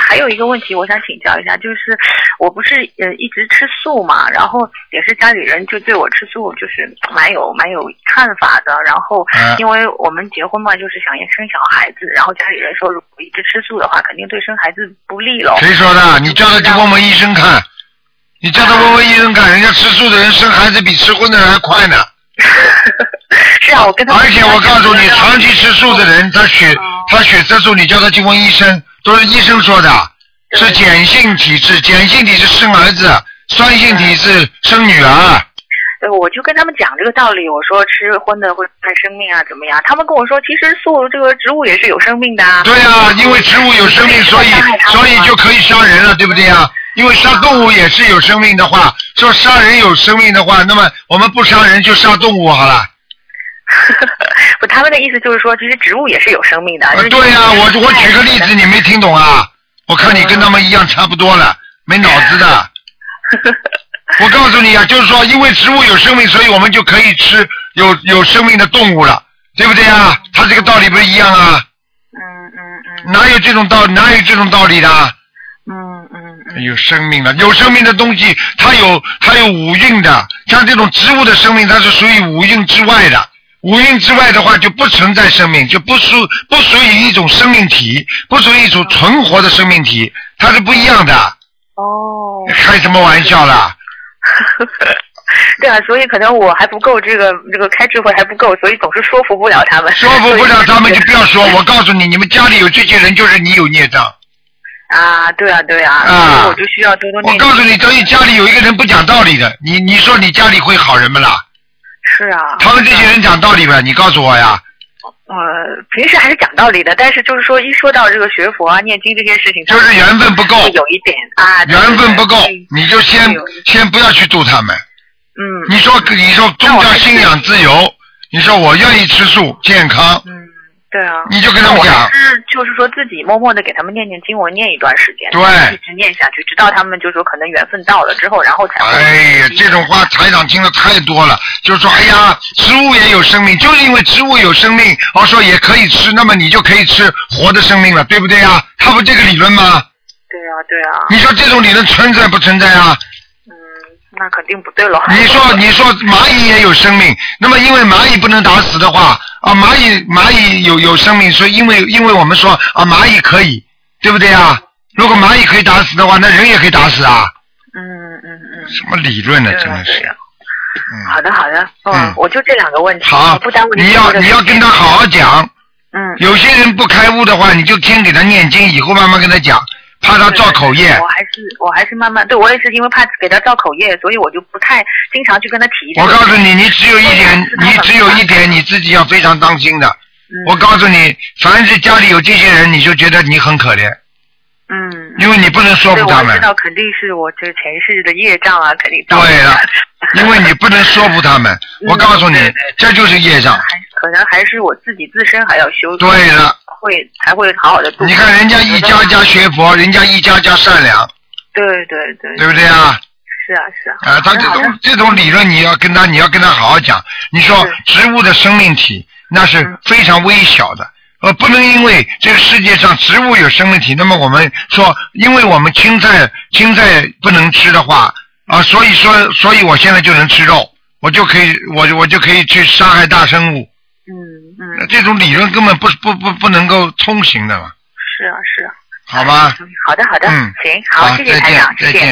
还有一个问题，我想请教一下，就是我不是一直吃素嘛，然后也是家里人就对我吃素就是蛮有看法的。然后因为我们结婚嘛，就是想生小孩子，然后家里人说如果一直吃素的话，肯定对生孩子不利了。 谁说的？你叫他去问问医生看。你叫他问问医生看，人家吃素的人生孩子比吃荤的人还快呢。 是啊，我跟他。 而且我告诉你，长期吃素的人，他血色素，你叫他去问医生，都是医生说的，是碱性体质，碱性体质生儿子，酸性体质生女儿。 我就跟他们讲这个道理，我说吃荤的会害生命啊，怎么样？他们跟我说，其实素这个植物也是有生命的啊。 对啊，因为植物有生命，所以就可以杀人了，对不对啊？因为杀动物也是有生命的话，说杀人有生命的话，那么我们不杀人就杀动物好了。 不，他们的意思就是说，其实植物也是有生命的。 对呀，我举个例子，你没听懂啊？我看你跟他们一样差不多了，没脑子的。我告诉你啊，就是说，因为植物有生命，所以我们就可以吃有生命的动物了，对不对啊？它这个道理不是一样啊？哪有这种道理的？有生命了，有生命的东西，它有五蕴的，像这种植物的生命，它是属于五蕴之外的。五蕴之外的话，就不存在生命，就不属于一种生命体，不属于一种存活的生命体，它是不一样的。哦。开什么玩笑啦？ 对啊，所以可能我还不够这个开智慧还不够，所以总是说服不了他们。 说服不了他们就不要说，我告诉你，你们家里有这些人，就是你有孽障。 啊，对啊，我就需要多念。 我告诉你，等于家里有一个人不讲道理的，你说你家里会好人们啦？ 是啊。他们这些人讲道理呗，你告诉我呀。 平时还是讲道理的，但是就是说一说到这个学佛啊、念经这些事情， 就是缘分不够， 有一点啊。 缘分不够，你就先不要去度他们。你说宗教信仰自由，你说我愿意吃素健康。 对啊， 你就跟他们讲， 就是说自己默默的给他们念经文，念一段时间， 对， 一直念下去，直到他们就说可能缘分到了之后，然后才会。 哎呀，这种话台长听的太多了，就是说，哎呀，植物也有生命，就是因为植物有生命，说也可以吃，那么你就可以吃活的生命了，对不对啊？他不这个理论吗？ 对啊。 你说这种理论存在不存在啊？ 那肯定不对了。 你说蚂蚁也有生命，那么因为蚂蚁不能打死的话啊，蚂蚁有生命，所以因为我们说啊蚂蚁可以，对不对啊？如果蚂蚁可以打死的话，那人也可以打死啊。什么理论呢？真的是。 好的。我就这两个问题。 好， 不耽误你要跟他好好讲。有些人不开悟的话，你就先给他念经，以后慢慢跟他讲。怕他造口业， 我还是慢慢，对，我也是因为怕给他造口业，所以我就不太经常去跟他提。 我告诉你，你只有一点，你自己要非常当心的。我告诉你，凡是家里有这些人，你就觉得你很可怜。因为你不能说服他们。 我知道肯定是我这前世的业障啊，肯定。 对了，因为你不能说服他们。我告诉你，这就是业障。 可能还是我自己自身还要修。 对了。 才会好好的度。 你看人家一家家学佛，人家一家家善良。 对。 对不对啊？ 是啊。 他这种理论你要跟他好好讲。你说植物的生命体那是非常微小的，不能因为这个世界上植物有生命体，那么我们说，因为我们青菜不能吃的话啊，所以我现在就能吃肉，我就可以去杀害大生物。这种理论根本不能够通行的嘛。 是啊。 好吧。 好的。行，好，谢谢台长，谢谢。